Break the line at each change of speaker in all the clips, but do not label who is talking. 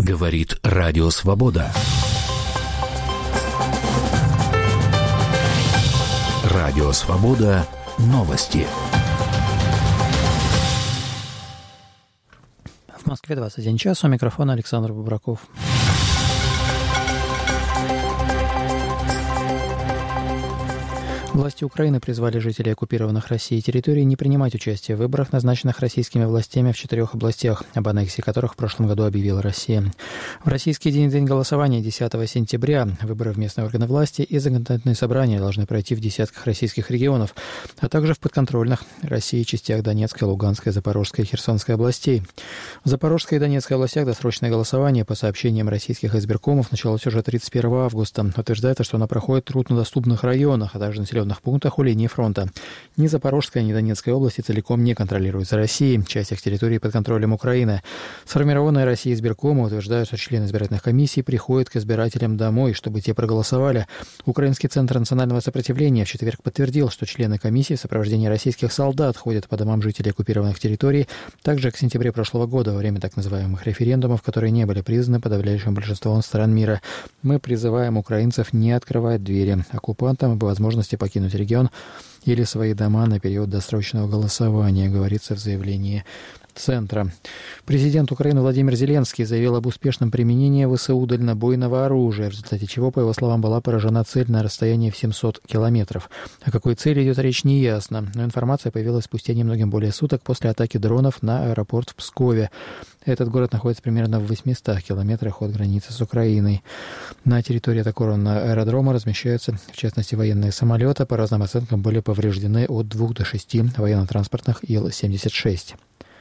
Говорит Радио Свобода. Радио Свобода. Новости.
В Москве 21 час. У микрофона Александр Бубраков. Власти Украины призвали жителей оккупированных Россией территорий не принимать участие в выборах, назначенных российскими властями в 4 областях, об аннексии которых в прошлом году объявила Россия. В российский день голосования 10 сентября выборы в местные органы власти и законодательные собрания должны пройти в десятках российских регионов, а также в подконтрольных России частях Донецкой, Луганской, Запорожской и Херсонской областей. В Запорожской и Донецкой областях досрочное голосование, по сообщениям российских избиркомов, началось уже 31 августа. Утверждается, что оно проходит в труднодоступных районах, а также населенных пунктах у линии фронта. Ни Запорожская, ни Донецкая области целиком не контролируются Россией. Часть их территории под контролем Украины. Сформированные Россией избиркомы утверждают, что члены избирательных комиссий приходят к избирателям домой, чтобы те проголосовали. Украинский центр национального сопротивления в четверг подтвердил, что члены комиссии в сопровождении российских солдат ходят по домам жителей оккупированных территорий. Также к сентябрю прошлого года, во время так называемых референдумов, которые не были признаны подавляющим большинством стран мира. Мы призываем украинцев не открывать двери оккупантам об возможности покинуть регион или свои дома на период досрочного голосования, говорится в заявлении Центра. Президент Украины Владимир Зеленский заявил об успешном применении ВСУ дальнобойного оружия, в результате чего, по его словам, была поражена цель на расстоянии в 700 километров. О какой цели идет речь, не ясно, но информация появилась спустя немногим более суток после атаки дронов на аэропорт в Пскове. Этот город находится примерно в 800 километрах от границы с Украиной. На территории такого аэродрома размещаются, в частности, военные самолеты. По разным оценкам были повреждены от 2 до 6 военно-транспортных Ил-76.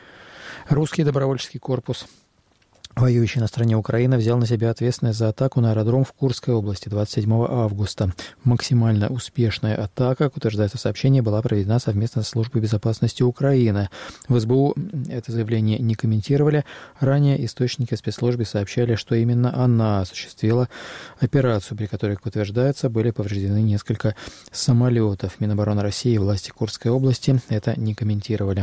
Русский добровольческий корпус, воюющий на стороне Украины, взял на себя ответственность за атаку на аэродром в Курской области 27 августа. Максимально успешная атака, как утверждается в сообщении, была проведена совместно с Службой безопасности Украины. В СБУ это заявление не комментировали. Ранее источники спецслужбы сообщали, что именно она осуществила операцию, при которой, как утверждается, были повреждены несколько самолетов. Минобороны России и власти Курской области это не комментировали.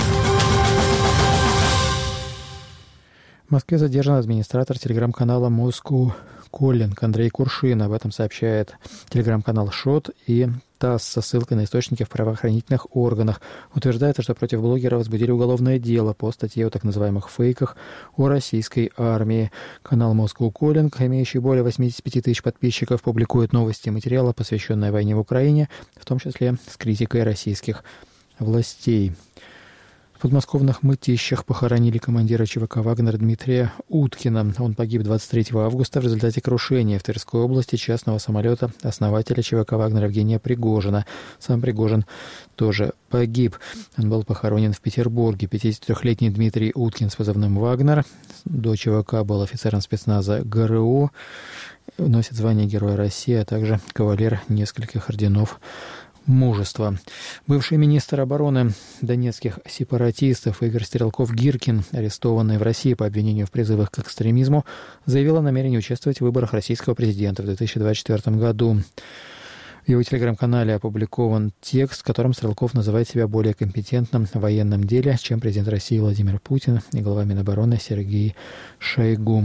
В Москве задержан администратор телеграм-канала Moscow Calling Андрей Куршин. Об этом сообщает телеграм-канал ШОТ и ТАСС со ссылкой на источники в правоохранительных органах. Утверждается, что против блогера возбудили уголовное дело по статье о так называемых фейках о российской армии. Канал Moscow Calling, имеющий более 85 тысяч подписчиков, публикует новости и материалы, посвященные войне в Украине, в том числе с критикой российских властей. В подмосковных Мытищах похоронили командира ЧВК «Вагнер» Дмитрия Уткина. Он погиб 23 августа в результате крушения в Тверской области частного самолета основателя ЧВК «Вагнер» Евгения Пригожина. Сам Пригожин тоже погиб. Он был похоронен в Петербурге. 53-летний Дмитрий Уткин с позывным «Вагнер». До ЧВК был офицером спецназа ГРУ. Носит звание Героя России, а также кавалер нескольких орденов мужества. Бывший министр обороны донецких сепаратистов Игорь Стрелков-Гиркин, арестованный в России по обвинению в призывах к экстремизму, заявил о намерении участвовать в выборах российского президента в 2024 году. В его телеграм-канале опубликован текст, в котором Стрелков называет себя более компетентным в военном деле, чем президент России Владимир Путин и глава Минобороны Сергей Шойгу.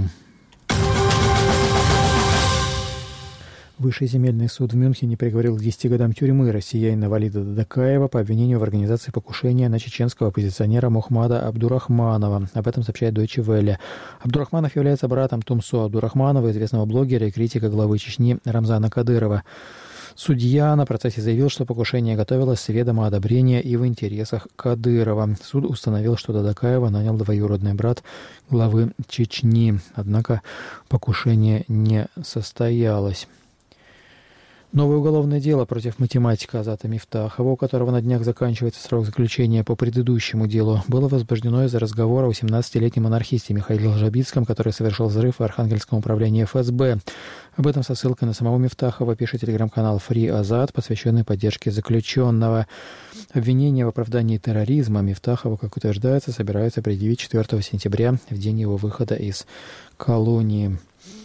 Высший земельный суд в Мюнхене приговорил к 10 годам тюрьмы россиянина Валида Дадакаева по обвинению в организации покушения на чеченского оппозиционера Мухмада Абдурахманова. Об этом сообщает Deutsche Welle. Абдурахманов является братом Тумсо Абдурахманова, известного блогера и критика главы Чечни Рамзана Кадырова. Судья на процессе заявил, что покушение готовилось с ведома одобрения и в интересах Кадырова. Суд установил, что Дадакаева нанял двоюродный брат главы Чечни. Однако покушение не состоялось. Новое уголовное дело против математика Азата Мифтахова, у которого на днях заканчивается срок заключения по предыдущему делу, было возбуждено из-за разговора о 18-летнем анархисте Михаиле Лжабицком, который совершил взрыв в Архангельском управлении ФСБ. Об этом со ссылкой на самого Мифтахова пишет телеграм-канал Free Азат, посвященный поддержке заключенного. Обвинение в оправдании терроризма Мифтахова, как утверждается, собираются предъявить 4 сентября, в день его выхода из колонии.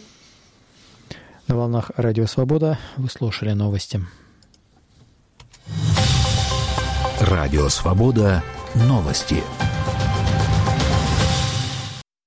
На волнах Радио Свобода вы слушали новости.
Радио Свобода. Новости.